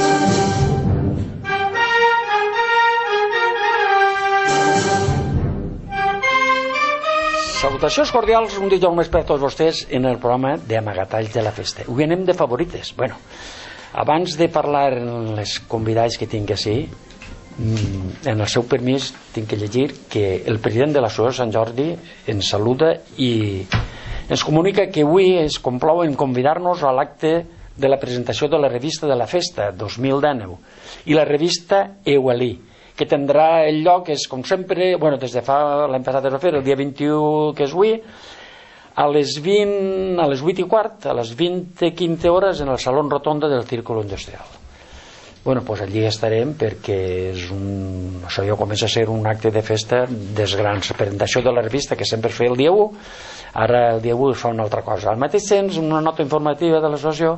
Salutacions cordials un dijous més per a tots vostès en el programa d'Amagatalls de la Festa. Avui anem de favorites. Bueno, abans de parlar en les convidats que tinc així, en el seu permís tinc que llegir que el president de l'Associació Sant Jordi ens saluda i ens comunica que avui es complou en convidar-nos a l'acte de la presentació de la revista de la Festa 2019 i la revista Eualí, que tindrà el lloc, és com sempre, bueno, des de fa l'any passat es va fer, el dia 21, que és avui, a les 8:15, a les 20:15 hores en el Salón Rotonda del Círculo Industrial. Bueno, pues allí estarem perquè això ja comença a ser un acte de festa des grans. La presentació de la revista, que sempre es feia el dia 1, ara el dia 1 es fa una altra cosa. Al mateix temps, una nota informativa de l'associació,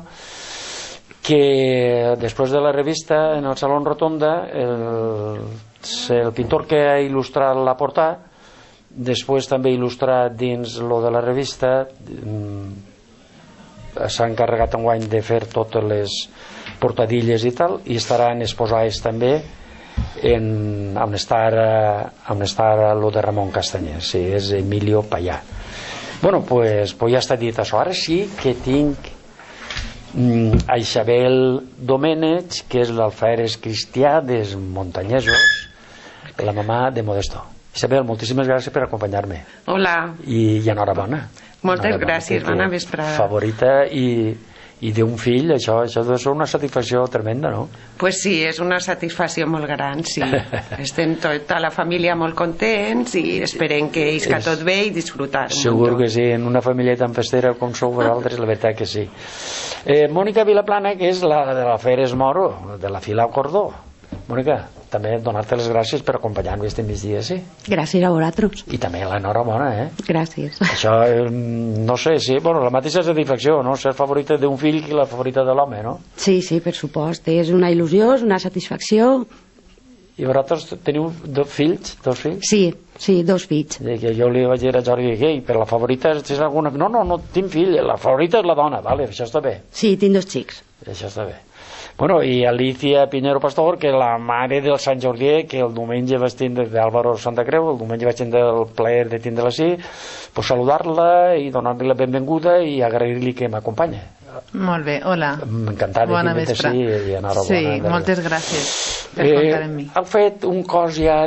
que després de la revista en el Salón Rotonda el pintor que ha il·lustrat la portada, després també il·lustrat dins lo de la revista, s'ha encarregat enguany de fer totes les portadilles i tal, i estaran exposades també on està ara lo de Ramon Castanyer, sí, és Emilio Payà. Bueno, pues ja està dit això. Ara sí que tinc a Isabel Domènech, que és l'alferes cristià dels Montanyesos, la mamà de Modesto. Isabel, moltíssimes gràcies per acompanyar-me. Hola. I enhorabona. Moltes gràcies, bona vesprada. Favorita i d'un fill, això deu ser una satisfacció tremenda, no? Pues sí, és una satisfacció molt gran, sí. Estem tota la família molt contents i esperem que isca tot bé i disfrutar. Segur que sí, en una família tan festera com sou vosaltres, la veritat que sí. Mònica Vilaplana, que és la de l'Alferes Moro, de la Fila Cordó. Mònica, també donar-te les gràcies per acompanyar-me este migdia, sí? Gràcies a vosaltres. I també l'enhorabona, Gràcies. Això, no sé, sí, bueno, la mateixa satisfacció, no? Ser favorita d'un fill que la favorita de l'home, no? Sí, per supost. És una il·lusió, és una satisfacció. I vosaltres teniu dos fills? Sí, dos fills. Que jo li vaig dir a Jordi, per la favorita és alguna... No, tinc fill, la favorita és la dona, vale, això està bé. Sí, tinc dos xics. Això està bé. Bueno, i Alicia Pinheiro Pastor, que és la mare del Sant Jordi, que el diumenge vaig tindre d'Àlvaro Santa Creu, el diumenge vaig tindre el plaer de tindre-la així, pues saludar-la i donar-li la benvinguda i agrair-li que m'acompanya. Molt bé, hola. Encantat de tindre-te així i enhorabona. Sí, moltes gràcies per comptar amb mi. Heu fet un cos ja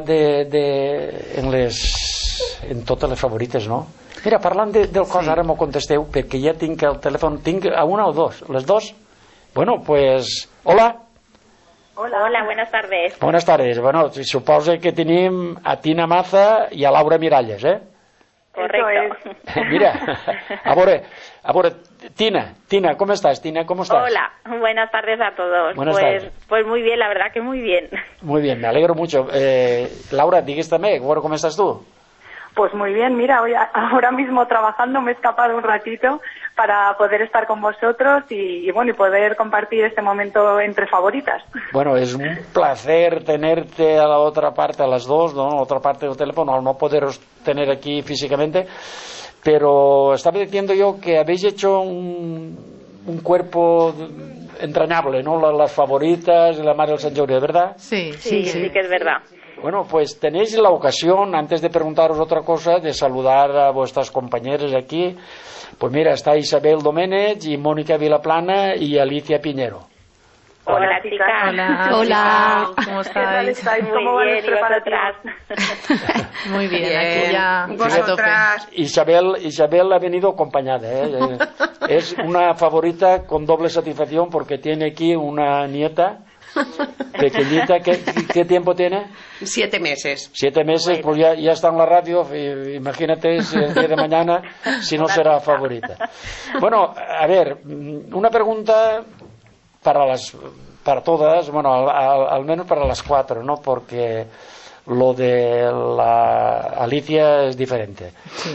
en totes les favorites, no? Mira, parlant del cos, ara m'ho contesteu, perquè ja tinc el telèfon, tinc a una o dos, les dos. Bueno, pues, hola. Hola, buenas tardes. Buenas tardes. Bueno, suposo que tenim a Tina Maza i a Laura Miralles, Correcto. Mira, a veure, Tina, ¿cómo estás? Tina, ¿cómo estás? Hola, buenas tardes a todos. Buenas tardes. Pues muy bien, la verdad que muy bien. Muy bien, me alegro mucho. Laura, digues també, ¿cómo estás tú? Pues muy bien, mira, ahora mismo trabajando me he escapado un ratito para poder estar con vosotros y poder compartir este momento entre favoritas. Bueno, es un placer tenerte a la otra parte, a las dos, ¿no? A la otra parte del teléfono, al no poderos tener aquí físicamente, pero estaba diciendo yo que habéis hecho un cuerpo entrañable, ¿no? Las favoritas y la madre del San Jordi, ¿verdad? Sí que es verdad. Bueno, pues tenéis la ocasión, antes de preguntaros otra cosa, de saludar a vuestras compañeras aquí. Pues mira, está Isabel Domènech y Mónica Vilaplana y Alicia Piñero. Hola, chicas. Hola. ¿Cómo estáis? Muy bien, ¿y vosotras? Muy bien, aquí ya Vosotras. Isabel ha venido acompañada, Es una favorita con doble satisfacción porque tiene aquí una nieta pequeñita. ¿Qué tiempo tiene? 7 meses. 7 meses, pues ya está en la radio. Imagínate si el día de mañana si no será favorita. Bueno, a ver, una pregunta para todas, bueno, al menos para las 4, ¿no? Porque lo de la Alicia es diferente. Sí.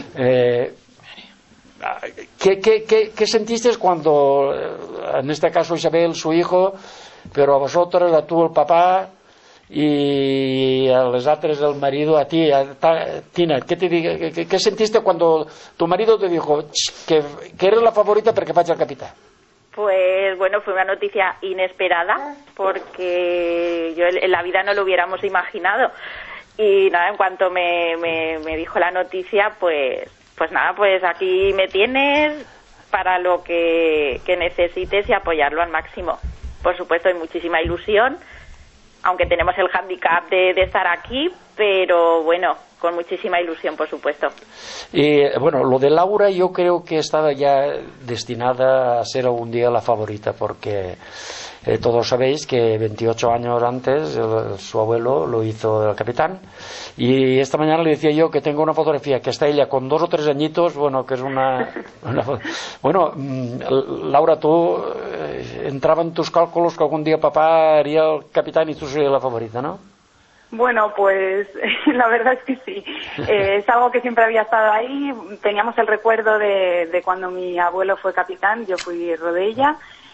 ¿Qué sentiste cuando, en este caso Isabel, su hijo, pero a vosotros, a tú el papá y a los altres el marido, a ti, Tina, ¿qué sentiste cuando tu marido te dijo que eres la favorita porque faig el capitán? Pues bueno, fue una noticia inesperada porque yo en la vida no lo hubiéramos imaginado. Y nada, en cuanto me dijo la noticia, pues nada, pues aquí me tienes para lo que necesites y apoyarlo al máximo. Por supuesto, hay muchísima ilusión, aunque tenemos el hándicap de estar aquí, pero bueno, con muchísima ilusión, por supuesto. Y bueno, lo de Laura yo creo que estaba ya destinada a ser algún día la favorita, porque todos sabéis que 28 años antes su abuelo lo hizo el capitán, y esta mañana le decía yo que tengo una fotografía que está ella con 2 o 3 añitos, bueno, que es una bueno, Laura, tú entraba en tus cálculos que algún día papá haría el capitán y tú serías la favorita, ¿no? Bueno, pues la verdad es que sí. Es algo que siempre había estado ahí. Teníamos el recuerdo de cuando mi abuelo fue capitán, yo fui rodella.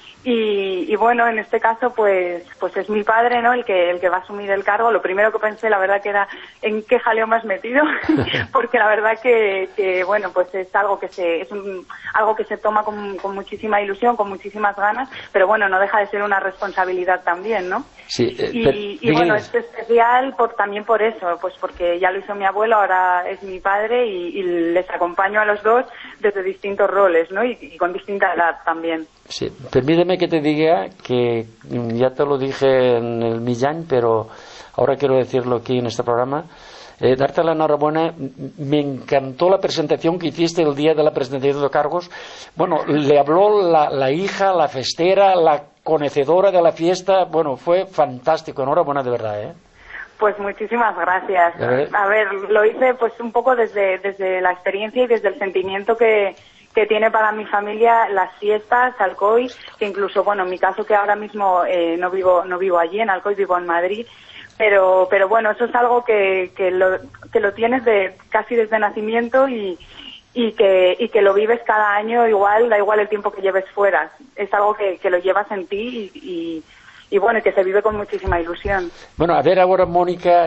Y bueno, en este caso pues es mi padre, ¿no? El que va a asumir el cargo. Lo primero que pensé, la verdad, que era en qué jaleo me has metido, porque la verdad que bueno, pues es algo que algo que se toma con muchísima ilusión, con muchísimas ganas, pero bueno, no deja de ser una responsabilidad también, ¿no? Sí, y bueno, es especial también por eso, pues porque ya lo hizo mi abuelo, ahora es mi padre y les acompaño a los dos desde distintos roles, ¿no? Y con distinta edad también. Sí, permíteme que te diga que ya te lo dije en el Millán, pero ahora quiero decirlo aquí en este programa. Darte la enhorabuena. Me encantó la presentación que hiciste el día de la presentación de cargos. Bueno, le habló la hija, la festera, la conocedora de la fiesta. Bueno, fue fantástico. Enhorabuena de verdad, ¿eh? Pues muchísimas gracias. A ver, lo hice pues un poco desde la experiencia y desde el sentimiento que tiene para mi familia las fiestas, Alcoy, que incluso, bueno, en mi caso que ahora mismo no vivo allí en Alcoy, vivo en Madrid, pero bueno, eso es algo que lo tienes casi desde nacimiento y que lo vives cada año igual, da igual el tiempo que lleves fuera, es algo que lo llevas en ti y bueno, que se vive con muchísima ilusión. Bueno, a ver ahora Mónica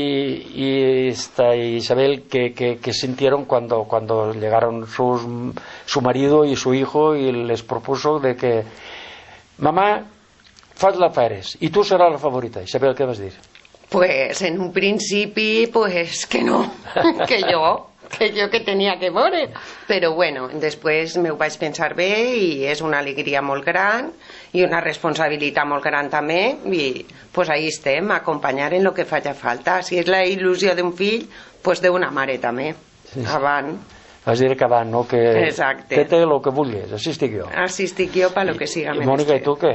y Isabel, ¿qué sintieron cuando llegaron su marido y su hijo y les propuso de que mamá, fas la Fares y tú seràs la favorita? Isabel, ¿qué vas a decir? Pues en un principi pues que no, que jo que tenia que veure, però bueno, després m'ho vaig pensar bé i és una alegria molt gran i una responsabilitat molt gran també, i pues ahí estem, a acompanyar en lo que faci falta. Si és la il·lusió d'un fill, pues d'una mare també, avant. Vas dir que avant, no? Que exacte. Que té el que vulguis, així estic jo. Així estic jo per lo que siga menester. Mònica, i tu què?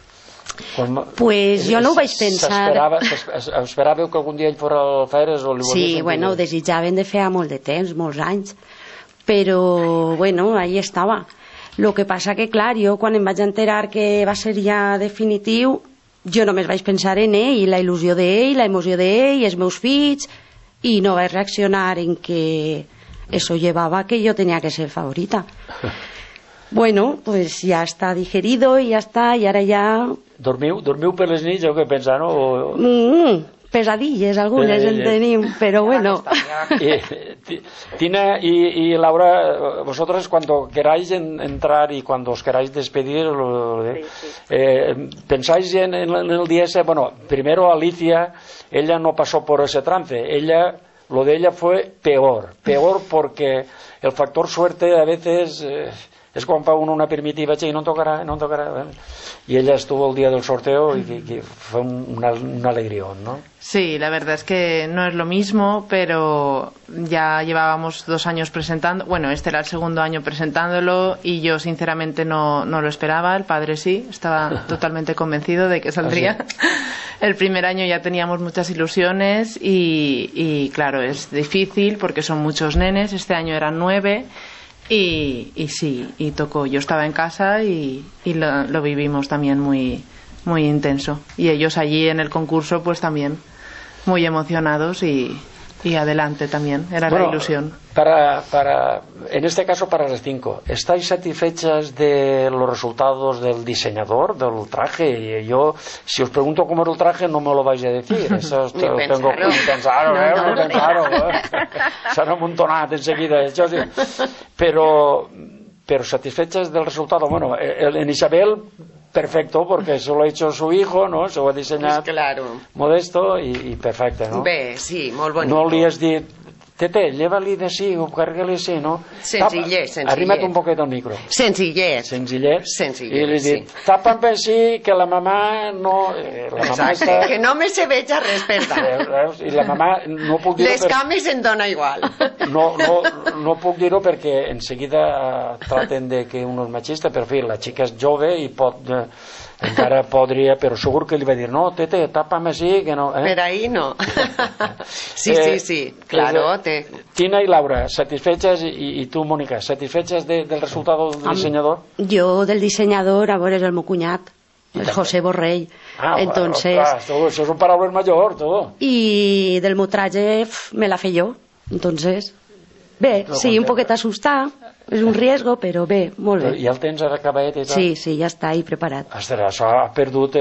Pues jo no ho vaig pensar. Esperàveu que algun dia ell fos al Fares? Sí, bueno, ho desitjaven de fer molt de temps, molts anys, però bueno, ahí estava. Lo que passa que, clar, jo quan em vaig enterar que va ser ja definitiu, jo només vaig pensar en ell, la il·lusió d'ell, la emoció d'ell, els meus fills, i no vaig reaccionar en que eso llevaba que yo tenía que ser favorita. Bueno, pues ya está digerido y ya está, y ara ja... Dormiu per les nits o què pensar, no? Pesadilles algunes en tenim, però bueno. Tina y Laura, vosotras cuando queráis entrar y cuando os queráis despedir, pensáis en el día ese. Bueno, primero Alicia, ella no pasó por ese trance, lo de ella fue peor porque el factor suerte a veces... es quan fa uno una primitiva y no tocará. Y ella estuvo el día del sorteo y que fue un alegrión, ¿no? Sí, la verdad es que no es lo mismo, pero ya llevábamos 2 años presentando, bueno, este era el 2º año presentándolo y yo sinceramente no lo esperaba, el padre sí, estaba totalmente convencido de que saldría. ¿Ah, sí? El primer año ya teníamos muchas ilusiones y claro, es difícil porque son muchos nenes, este año eran 9. Y sí, y tocó. Yo estaba en casa y lo vivimos también muy, muy intenso. Y ellos allí en el concurso pues también muy emocionados y adelante también. Era la ilusión. En este caso para las 5, ¿estáis satisfechas de los resultados del diseñador, del traje? Yo, si os pregunto cómo era el traje, no me lo vais a decir. Eso tengo que pensar. Se han amontonat enseguida. Pero pero satisfechas del resultado. Bueno, en Isabel, perfecto, porque se lo ha hecho su hijo, no? Se ho ha dissenyat Modesto i perfecte, no? Bé, sí, molt bonic. No li has dit, tete, lleva-li d'ací o carga-li així, no? Senzillez. Arrima't un poquet al micro. Senzillez. I li he dit, tapa'm així que la mamà no... Exacte, que no me se veja res per tant. I la mamà no puc dir-ho... Les cames em dona igual. No puc dir-ho perquè en seguida traten de que un és machista, però en fi, la xica és jove i pot... encara podria, però segur que li va dir no, tete, tapa'm així que no, per ahí no. Sí, claro. Tina y Laura, ¿satisfechas? Y tú, Mónica, ¿satisfechas del resultado del diseñador? Yo del diseñador, ahora es el meu cuñat, el José Borrell. Entonces, eso es un palabra mayor, todo. Y del metraje me la fe yo. Entonces, bé, sí, un poquet assustar. És un riesgo, però bé, molt bé. I el tens ara acabat i tal? Sí, ja està ahí preparat. Ostres, ha perdut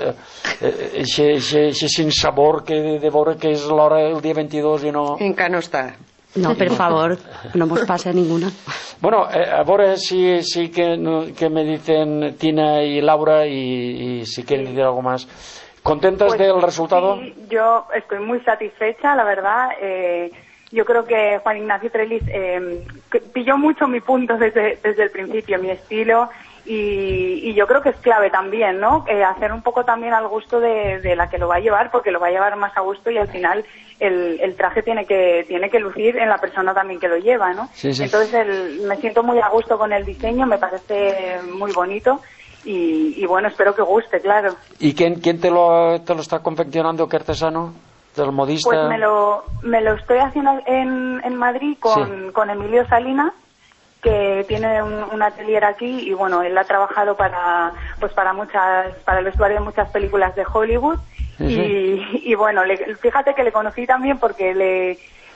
eixe sinsabor de veure que és l'hora el dia 22 i no... Encara no està. No, per favor, no mos passa ninguna. Bueno, a veure si que me dicen Tina y Laura y si quieren decir algo más. ¿Contentas del resultado? Sí, yo estoy muy satisfecha, la verdad. Yo creo que Juan Ignacio Trellis pilló mucho mi punto desde el principio, mi estilo, y yo creo que es clave también, ¿no? Hacer un poco también al gusto de la que lo va a llevar, porque lo va a llevar más a gusto y al final el traje tiene que lucir en la persona también que lo lleva, ¿no? Sí. Entonces me siento muy a gusto con el diseño, me parece muy bonito. Y bueno, espero que guste, claro. ¿Y quién te lo está confeccionando? ¿Qué artesano? ¿Del modista? Pues me lo estoy haciendo en Madrid con Emilio Salinas, que tiene un atelier aquí, y bueno, él ha trabajado para el vestuario de muchas películas de Hollywood. Y bueno, fíjate que le conocí también porque le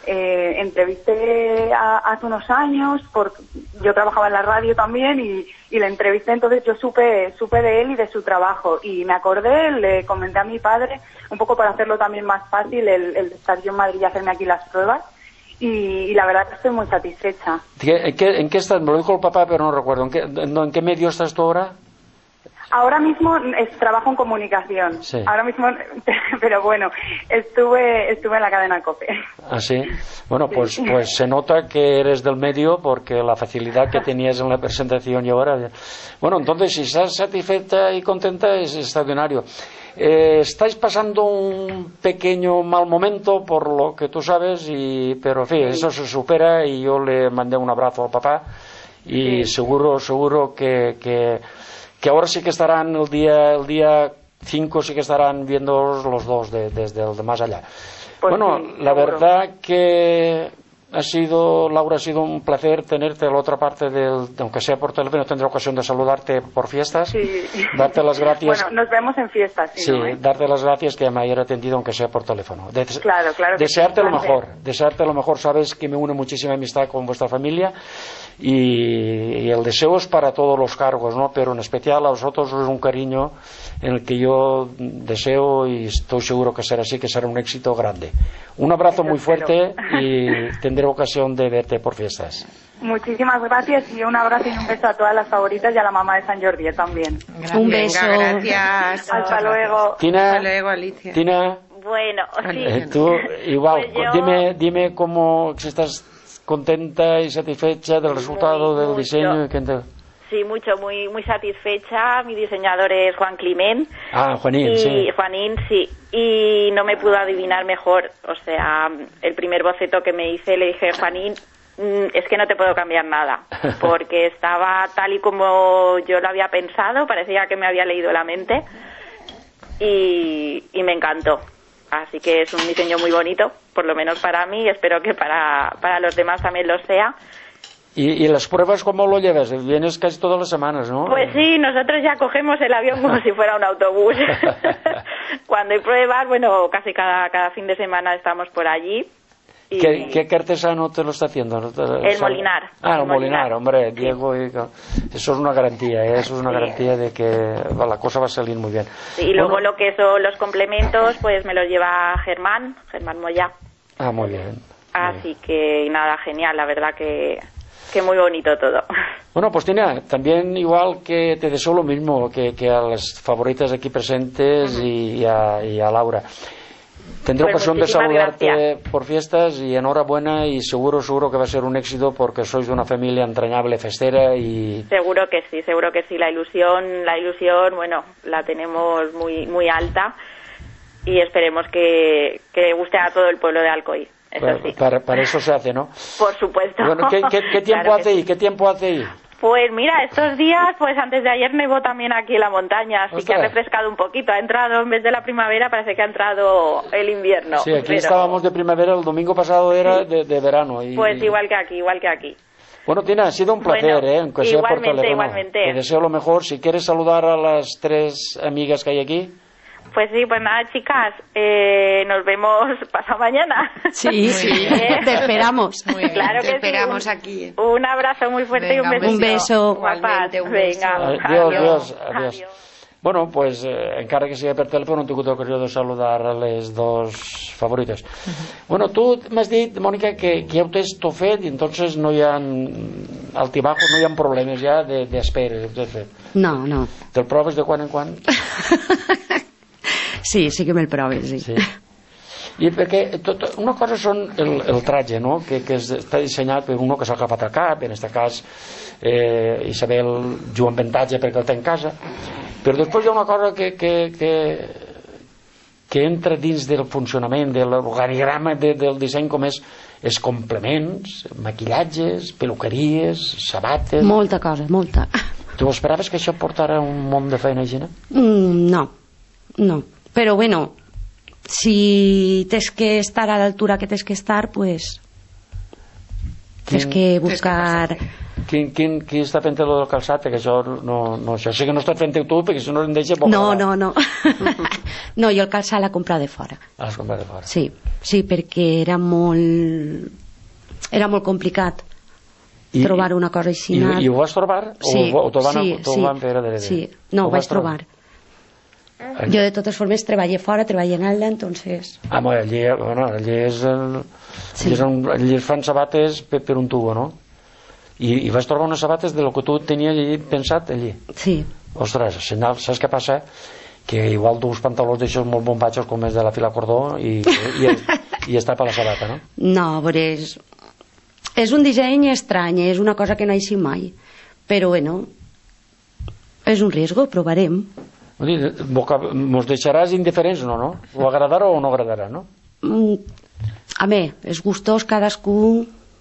entrevisté hace unos años, yo trabajaba en la radio también y le entrevisté, entonces yo supe de él y de su trabajo, y me acordé, le comenté a mi padre un poco para hacerlo también más fácil el estar yo en Madrid y hacerme aquí las pruebas, y la verdad que estoy muy satisfecha. ¿En qué estás? Me lo dijo el papá, pero no recuerdo. ¿En qué medio estás tú ahora? Ahora mismo trabajo en comunicación. Sí. Ahora mismo, pero bueno, estuve en la cadena COPE. ¿Ah, sí? Bueno, pues se nota que eres del medio porque la facilidad que tenías en la presentación y ahora... Bueno, entonces si estás satisfecha y contenta es extraordinario. Estáis pasando un pequeño mal momento por lo que tú sabes, pero en fin, eso se supera, y yo le mandé un abrazo al papá y seguro que ahora sí que estarán el día 5, sí que estarán viendo los dos desde el de más allá. Pues bueno, sí, la verdad que Laura, ha sido un placer tenerte a la otra parte aunque sea por teléfono, tendré ocasión de saludarte por fiestas. Sí. Darte las gracias. Bueno, nos vemos en fiestas. Sí, darte las gracias que me hayas atendido aunque sea por teléfono. Claro. Desearte lo mejor. Sabes que me une muchísima amistad con vuestra familia y el deseo es para todos los cargos, ¿no? Pero en especial a vosotros es un cariño en el que yo deseo, y estoy seguro que será así, que será un éxito grande. Un abrazo muy fuerte y tendré ocasión de verte por fiestas. Muchísimas gracias, y un abrazo y un beso a todas las favoritas y a la mamá de Sant Jordi también. Gracias. Un beso. Venga, gracias. Hasta luego. Tina, hasta luego, Alicia. Tina, Bueno, sí. tú igual, Pues dime cómo, si estás contenta y satisfecha del resultado del diseño. Sí, mucho, muy satisfecha. Mi diseñador es Juan Climent. Ah, Juanín, sí. Juanín, sí. Y no me pudo adivinar mejor. O sea, el primer boceto que me hice, le dije, Juanín, es que no te puedo cambiar nada, porque estaba tal y como yo lo había pensado, parecía que me había leído la mente, y me encantó. Así que es un diseño muy bonito, por lo menos para mí, espero que para los demás también lo sea. ¿Y las pruebas cómo lo llevas? Vienes casi todas las semanas, ¿no? Pues sí, nosotros ya cogemos el avión como si fuera un autobús. Cuando hay pruebas, bueno, casi cada fin de semana estamos por allí. Y... ¿Qué artesano te lo está haciendo? El Molinar. Ah, el Molinar, hombre, Diego. Sí. Eso es una garantía, eso es una garantía de que la cosa va a salir muy bien. Sí, y luego lo que son los complementos, pues me los lleva Germán Moya. Ah, muy bien. Así que nada, genial, la verdad que que muy bonito todo. Bueno, pues Tina, también igual que te deseo lo mismo que a las favoritas aquí presentes y a Laura. Tendré ocasión de saludarte por fiestas y enhorabuena, y seguro que va a ser un éxito porque sois una familia entrañable, festera y... Seguro que sí, la ilusión, bueno, la tenemos muy, muy alta y esperemos que guste a todo el pueblo de Alcoy. Eso sí. Para eso se hace, ¿no? Por supuesto. Bueno, ¿qué tiempo hace ahí? ¿Qué tiempo hace ahí? Pues mira, estos días, pues antes de ayer nevó también aquí en la montaña, así que ha refrescado un poquito, ha entrado, en vez de la primavera, parece que ha entrado el invierno. Sí, aquí estábamos de primavera, el domingo pasado era de verano. Pues igual que aquí. Bueno, Tina, ha sido un placer, aunque sea por teléfono. Igualmente. Te deseo lo mejor. Si quieres saludar a las 3 amigas que hay aquí. Pues sí, pues nada, chicas, nos vemos pasado mañana. Sí, te esperamos. Claro que te esperamos aquí. Un abrazo muy fuerte. Venga, y un beso. Igualmente, un beso. Adiós. Bueno, pues encara que sigui per telèfon, no he tingut ocasió de saludar a les dos favorites. Bueno, tu m'has dit, Mònica, que ja ho tens tot fet i entonces no hi ha altibajos, no hi ha problemes ja d'espera. No. Te'l proves de quan en quan? Sí que me'l proves, sí. I perquè una cosa són el tratge, no? que està dissenyat per uno que s'ha agafat al cap, en aquest cas Isabel juga en avantatge perquè el té en casa, però després hi ha una cosa que entra dins del funcionament de l'organigrama del disseny, com és els complements, maquillatges, peluqueries, sabates... Molta cosa, molta. Tu esperaves que això portara un munt de feina, Gina? No, però bueno, si tens que estar a l'altura que tens que estar, pues tens que buscar... Qui està fent el calçat? Perquè això això sí que no està fent tu, perquè si no em deixa poc. No. No, jo el calçat l'he comprat de fora. L'has comprat de fora? Sí, perquè era molt complicat trobar una cosa així. I ho vas trobar? Sí. O t'ho van fer darrere? Sí, no, ho vaig trobar. Jo de totes formes treballé fora, treballé en Alda, entonces... Allí es fan sabates per un tubo, no? I vas trobar unes sabates de lo que tu tenies pensat allí? Sí. Ostres, senyal, saps què passa? Que igual dus pantalons d'aixòs molt bombachos com és de la fila cordó i es tapa la sabata, no? No, veuràs, és un disseny estrany, és una cosa que no he vist mai, però bueno, és un riesgo, provarem. Mos deixaràs indiferents o no? O agradarà o no agradarà, no? A mi, és gustós cadascú,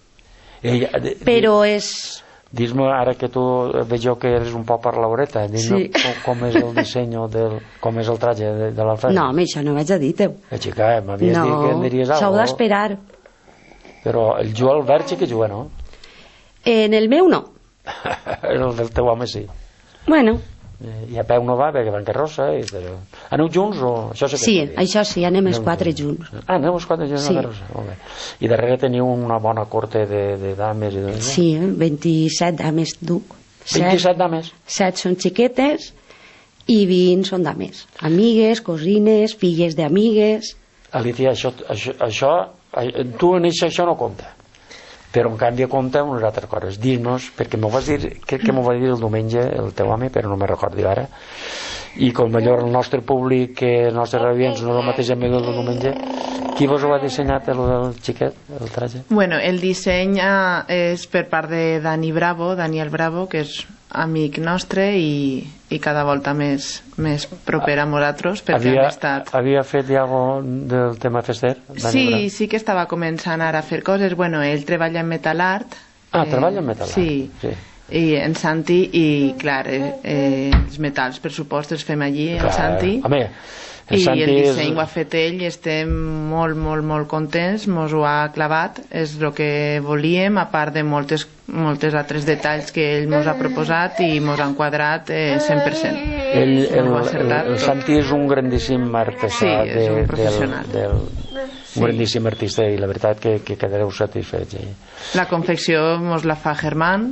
però és... Dis-me, ara que tu veig jo que eres un poc parlaureta, dis-me com és el disseny, com és el traje de l'Alfred. No, això no vaig a dir-te-ho. Xica, m'havies dit que em diries alguna cosa. S'heu d'esperar. Però el Joel Verd sí que juga, no? En el meu no. El del teu home sí. Bueno. I a peu no va, perquè van carrossa. Aneu junts o...? Sí, això sí, anem els 4 junts. Aneu els 4 junts a la carrossa? Molt bé. I darrere teniu una bona corte de dames? Sí, 27 dames duc. 27 dames? 7 són xiquetes i 20 són dames. Amigues, cosines, filles d'amigues. Alicia, això tu en això no compta, però en canvi compta unes altres coses. Dis-nos, perquè m'ho vas dir, crec que m'ho va dir el diumenge el teu home, però no me recordo ara, i com millor el nostre públic, els nostres radiants no és el mateix amic del diumenge, qui vos ho ha dissenyat, el xiquet, el traje? Bueno, el disseny és per part de Daniel Bravo, que és amic nostre i cada volta més proper a nosaltres, perquè han estat... Havia fet ja alguna del tema fester? Sí que estava començant ara a fer coses. Bueno, ell treballa en metal art. Treballa en metal art? Sí. I en Santi, i clar, els metals, per supost, els fem allí, el Santi. Home, i el disseny ho ha fet ell i estem molt, molt, molt contents, mos ho ha clavat, és el que volíem, a part de moltes altres detalls que ell mos ha proposat i mos ha enquadrat 100%. El Santi és un grandíssim artesà, és un professional, un grandíssim artista, i la veritat que quedareu satisfets. La confecció mos la fa Germán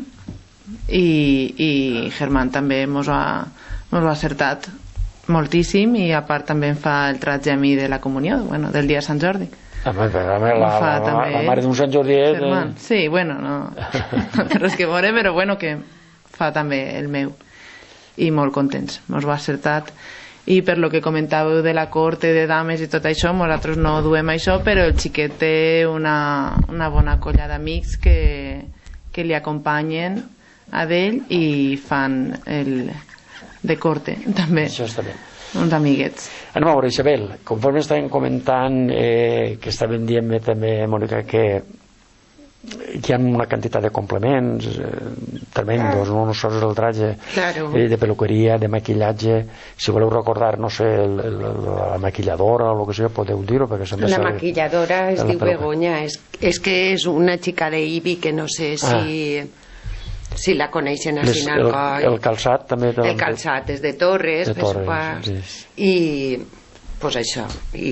i Germán també mos ho ha acertat moltíssim, i a part també em fa el tratge a mi de la comunió, del dia de Sant Jordi. La mare d'un Sant Jordiet... Sí, bueno, no té res que veure, però bueno, que fa també el meu. I molt contents, mos ho ha acertat. I per lo que comentàveu de la corte de dames i tot això, nosaltres no duem això, però el xiquet té una bona colla d'amics que li acompanyen a d'ell i fan el de corte també. Això està bé. Uns amiguets. Anem a veure, Isabel, conforme estàvem comentant que estàvem dient també, Mònica, que hi ha una quantitat de complements tremendos, no sols el traje, de peluqueria, de maquillatge. Si voleu recordar, no sé, la maquilladora o el que sigui, podeu dir-ho, perquè sempre... La maquilladora es diu Begoña, és que és una xica d'Ibi que no sé si la coneixen al final. El calçat també. El calçat és de Torres, de Sopars, i pues això,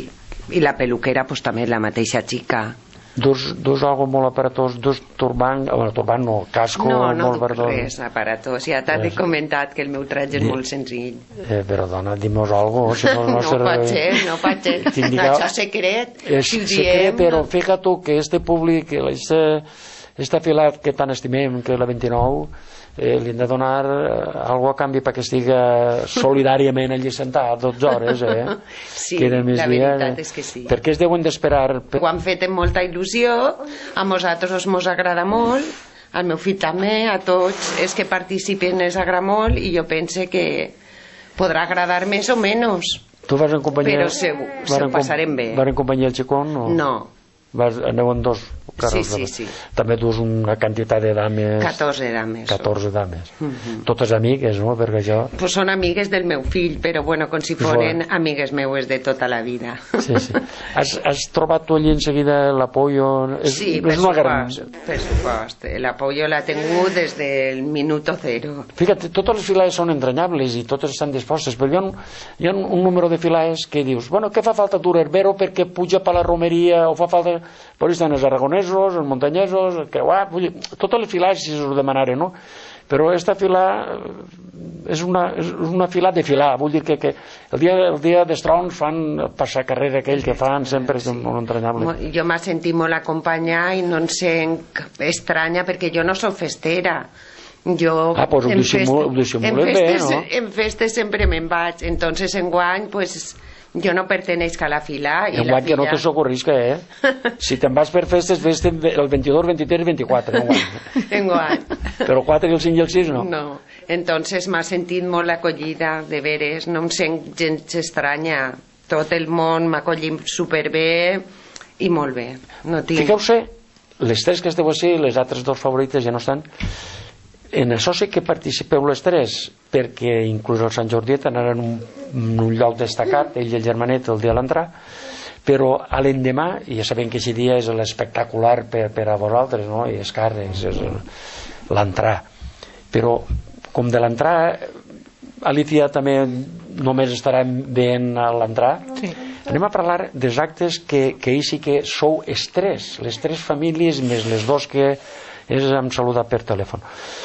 i la peluquera pues també la mateixa xica. Dus algo molt aparatós, dus turbant, bueno, turbant no, casco molt aparatós. No, res aparatós, ja t'he comentat que el meu traje és molt senzill. Però dona, dimos algo, si no no pot ser, això és secret, si ho diem. Secret, però fíjate tu que este públic, este filat que tant estimem, que és la 29, li hem de donar algo a canvi perquè estigui solidàriament allí sentat 12 hores, Sí, la veritat és que sí. Perquè es deuen d'esperar... Ho han fet amb molta il·lusió, a nosaltres mos agrada molt, al meu fill també, a tots els que participen els agrada molt, i jo pense que podrà agradar més o menys. Tu vas en companyia... Però se ho passarem bé. Vas en companyia el xicón? No. Aneu en dos carros? Sí. També dus una quantitat de dames? 14 dames. 14 dames. Totes amigues, no? Perquè jo... Pues són amigues del meu fill, però bueno, com si foren amigues meues de tota la vida. Sí. Has trobat tu allí en seguida l'apoyo? Sí, per supost. L'apoyo l'ha tingut des del minuto cero. Fíjate, totes les filades són entranyables i totes estan dispostes, però hi ha un número de filades que dius, bueno, què fa falta tu, Herbero, perquè puja per la romeria, o fa falta... Per estan els aragonesos, els muntanyesos, el creuat, totes les filades si us demanaren, no? Però esta fila és una fila de filar, vull dir que el dia dels trons fan el passacarrer aquell que fan sempre és molt entranyable. Jo m'ha sentit molt acompanyar i no em sent estranya perquè jo no soc festera. Jo pues ho dissimules bé, no? En festes sempre me'n vaig, entonces enguany pues jo no perteneixo a la fila i enguany que no te socorrisca, si te'n vas per festes vés-te el 22, 23 i 24 enguany però 4 i el 5 i el 6 no, entonces m'ha sentit molt acollida de veres, no em sent gens estranya, tot el món m'ha acollit superbé i molt bé, no tinc... Fiqueu-se, les tres que esteu així, les altres dos favorites ja no estan. En això sí que participeu les tres, perquè inclús el Sant Jordiet anaren en un lloc destacat, ell i el germanet el dia de l'entrar, però a l'endemà, i ja sabem que aquest dia és l'espectacular per a vosaltres, no? I els càrrecs, és l'entrar. Però com de l'entrar, Alicia també només estarà veient a l'entrar. Sí. Anem a parlar dels actes que ahir sí que sou les tres famílies, més les dos que hem saludat per telèfon.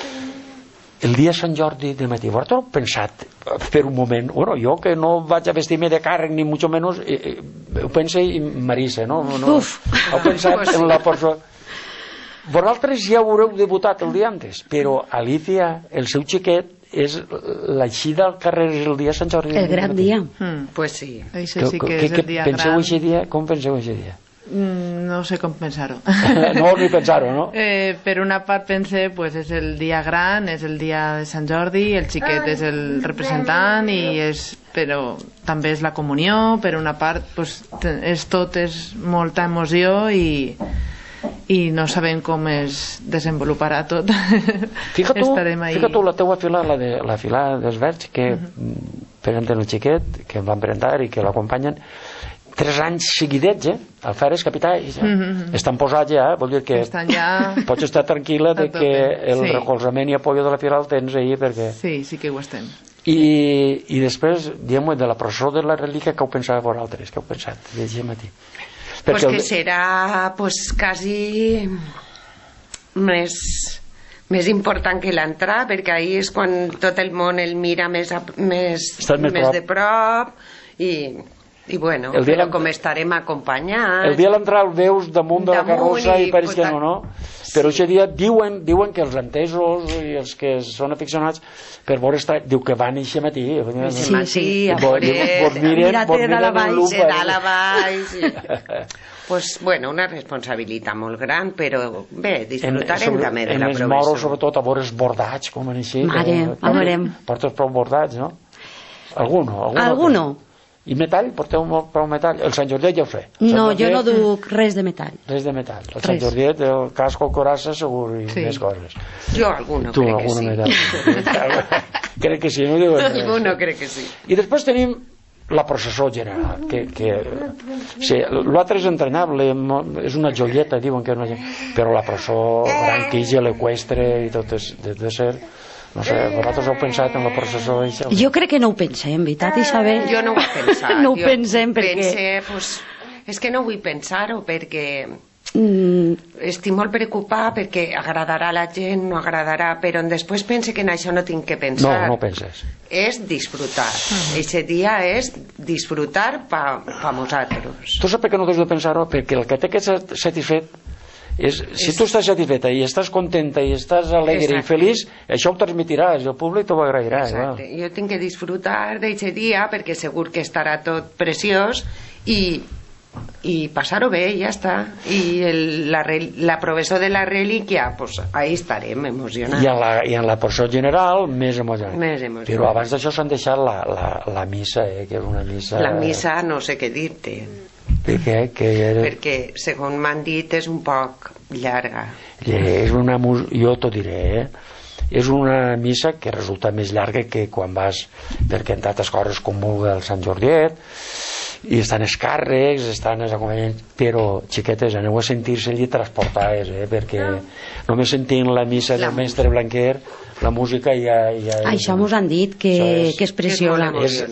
El dia de Sant Jordi de matí, vosaltres heu pensat per un moment, bueno, jo que no vaig a vestir-me de càrrec ni mucho menos, ho pensa i Marisa, no? Heu pensat en la persona... Vosaltres ja haureu debutat el dia antes, però Alicia, el seu xiquet, és l'eixida al carrer el dia de Sant Jordi. El gran dia. Pues sí. Això sí que és el dia gran. Penseu aquest dia? Com penseu aquest dia? No sé com pensar-ho. No ni pensar-ho, no? Per una part pense, pues és el dia gran, és el dia de Sant Jordi, el xiquet és el representant però també és la comunió, per una part pues, és molta emoció i no sabem com es desenvoluparà tot. Fica-t'ho la teua fila, la fila dels verds que presenten el xiquet, que van presentar i que l'acompanyen 3 anys seguidets, el Feres capità estan posats ja, vol dir que pots estar tranquil·la de que el recolzament i apoyo de la fila el tens ahir perquè... Sí que ho estem. I després, diguem-ho, de la processó de la relíquia, què heu pensat vosaltres? Què heu pensat? Llegim a ti. Pues que serà quasi més important que l'entrar, perquè ahir és quan tot el món el mira més de prop i I bueno, però com estarem acompanyats... El dia de l'entrar el veus damunt de la carrossa i pareix que no? Però aquest dia diuen que els entesos i els que són aficionats per veure diu que van eixe matí. Sí, a veure... Mira-te de dalt a baix. Pues bueno, una responsabilitat molt gran, però bé, disfrutarem també de la professora. En els moros, sobretot, a veure els bordats, com en així. A veurem. Portes prou bordats, no? Alguno. I metall? Porteu prou metall? El Sant Jordiet ja ho sé. No, jo no duc res de metall. Res de metall. El Sant Jordiet, el casco, corassa, segur, i més coses. Jo alguno crec que sí. Metall. Crec que sí, no diuen res. Alguno crec que sí. I després tenim la processó general, que sí, l'altre és entranyable, és una joieta, diuen que és una joieta, però la processó gran tija, l'eqüestre i tot de ser... No sé, vosaltres heu pensat en la processó? Jo crec que no ho pensem, veritat, Isabel? Jo no ho he pensat. No ho pensem perquè... És que no vull pensar-ho perquè estic molt preocupada perquè agradarà a la gent, no agradarà, però després pense que en això no tinc que pensar. No penses. És disfrutar. Aquest dia és disfrutar per nosaltres. Tu saps per què no has de pensar-ho? Perquè el que té que ser satisfet si tu estàs satisfeta i estàs contenta i estàs alegre i feliç, això ho transmitiràs i el públic t'ho agrairà. Exacte. Jo tinc que disfrutar d'aquest dia perquè segur que estarà tot preciós i passar-ho bé, ja està. I la professó de la relíquia, pues ahí estarem emocionats. I en la processó general, més emocionant. Però abans d'això s'han deixat la missa, que és una missa... La missa no sé què dir-te. Perquè segons m'han dit és un poc llarga. Jo t'ho diré, és una missa que resulta més llarga que quan vas, perquè entre altres coses comulga el Sant Jordiet i estan els càrrecs, estan els acompanyaments, però xiquetes, aneu a sentir-se allí transportades, perquè només sentint la missa del mestre Blanquer, la música ja... Això mos han dit, que és preciosa.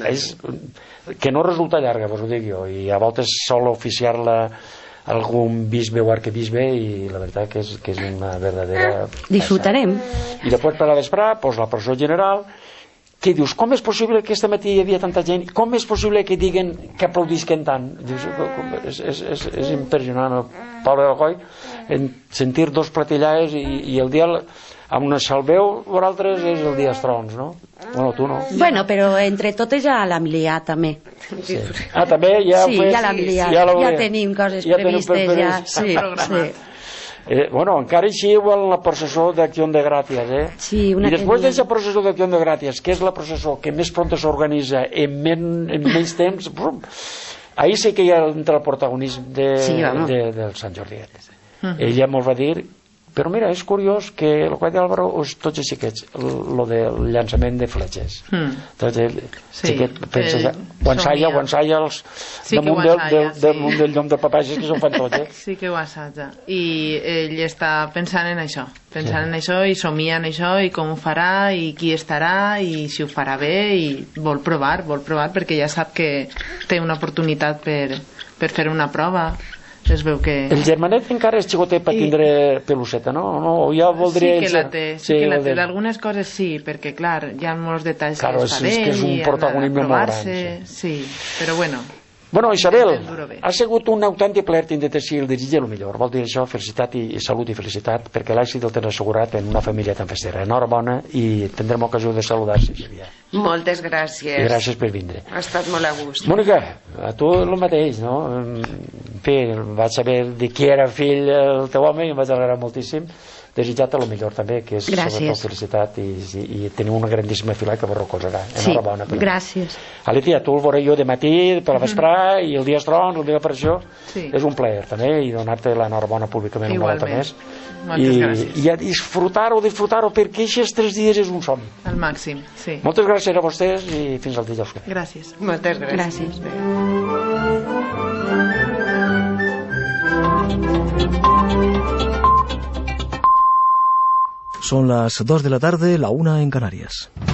Que no resulta llarga, vos ho dic jo, i a voltes sol oficiar-la algun bisbe o arquebisbe i la veritat que és una verdadera... Disfrutarem. I després per la vesprà, pues, la processó general, que dius, com és possible que este matí hi havia tanta gent, com és possible que diguen que aplaudisquen tant? Dius, és impressionant el poble del Coi en sentir dos platellades i el dia amb una salveu vosaltres és el dia dels trons, no? Bueno, tu no. Bueno, però entre totes ja l'hem liat també. Sí. També? Ja l'hem liat, ja tenim coses previstes ja. Sí. Bueno, encara així igual la processó d'Acció de Gràcies, Sí, i després d'aquesta processó d'Acció de Gràcies, que és la processó que més pronta s'organitza en menys temps, ahí sí que hi ha el protagonisme del Sant Jordiet. Ella mos va dir, però mira, és curiós que el Coll d'Àlvaro és tots els xiquets, lo del llançament de fletxes. Tots els xiquets pensa, ho ensaya damunt del llom de papatges que se'n fan tots. Sí que ho assaja. I ell està pensant en això, i somia en això, i com ho farà, i qui estarà, i si ho farà bé, i vol provar, perquè ja sap que té una oportunitat per fer una prova. Es veu que... El germanet encara és xicotet per tindre peluseta, no? Ja voldria... Sí que la té. D'algunes coses sí, perquè clar, hi ha molts detalls que està bé, és un protagonisme molt gran. Sí, però bueno... Bueno, Isabel, ha sigut un autèntic plaer tindre-te així, el desitge el millor. Vol dir això, felicitat i salut i felicitat, perquè l'èxit el tens assegurat en una família tan festera. Enhorabona i tindrem ocasió de saludar-se. Moltes gràcies. I gràcies per vindre. Ha estat molt a gust. Mónica, a tu el mateix, no? En fi, vaig saber de qui era fill el teu home i em vaig alegrar moltíssim. Desitjar-te el millor també, que és sobretot felicitat i teniu una grandíssima fila que vos recolzarà. Enhorabona. Gràcies. Aletia, tu el veuré jo de matí, per la vesprà, i el dia dels trons, el dia d'aparició. És un plaer també, i donar-te l'enhorabona públicament una volta més. Moltes gràcies. I a disfrutar-ho, perquè aquests 3 dies és un somni. Al màxim, sí. Moltes gràcies a vostès i fins al dijous. Gràcies. Moltes gràcies. Son las 2 de la tarde, la 1 en Canarias.